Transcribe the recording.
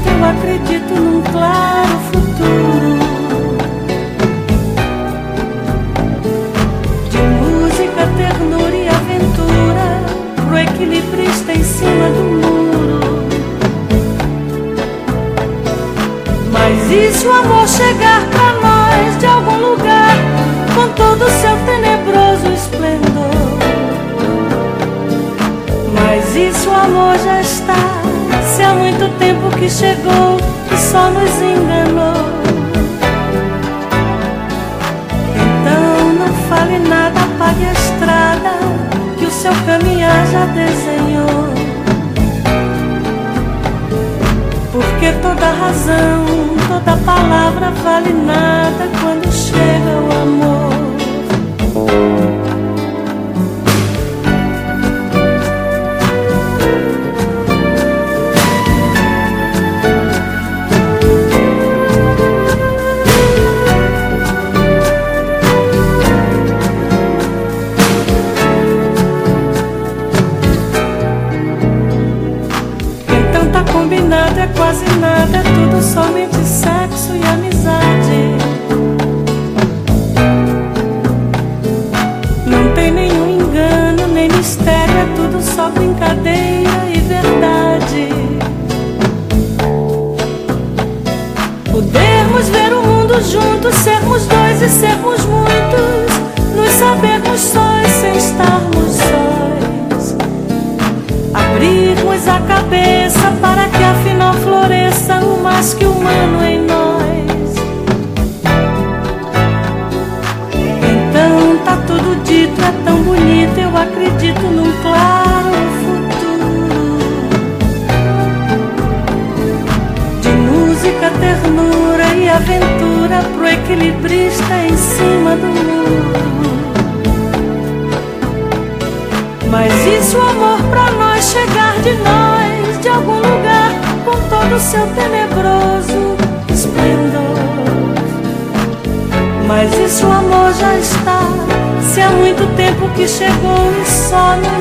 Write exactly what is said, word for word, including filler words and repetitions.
bonito, eu acredito num claro futuro. De música, ternura e aventura, pro equilibrista em cima do muro. Mas e se o amor chegar pra nós de algum lugar, com todo o seu tenebroso esplendor? Mas e se o amor já está, se há muito tempo que chegou e só nos enganou? Então não fale nada, apague a estrada que o seu caminhar já desenhou. Porque toda razão, toda palavra vale nada quando chega o amor. Combinado é quase nada, é tudo somente sexo e amizade. Não tem nenhum engano, nem mistério, é tudo só brincadeira e verdade. Podermos ver o mundo juntos, sermos dois e sermos muitos, nos sabermos sós sem estarmos sós. Abrirmos a cabeça para que afinal floresça o mais que humano em nós. Então tá tudo dito, é tão bonito, eu acredito num claro futuro. De música, ternura e aventura, pro equilibrista em cima do muro. Mas e se o amor pra nós chegar de nós, de algum lugar, com todo o seu tenebroso esplendor? Mas e se o amor já está, se há muito tempo que chegou e só nos